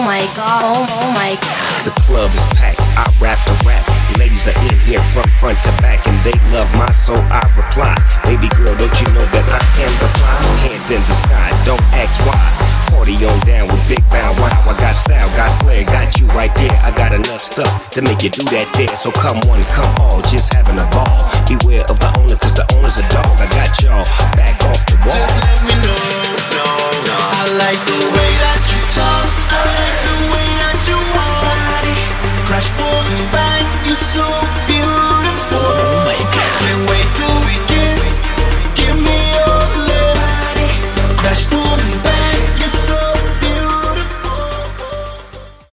my god, oh my god. The club is packed, I rap the rap. The ladies are in here from front to back, and they love my soul, I reply. Baby girl, don't you know that I am the fly? Hands in the sky, don't ask why. Party on down with Big Bow Wow. I got style, got flair, got you right there. I got enough stuff to make you do that there. So come one, come all, just having a ball. Beware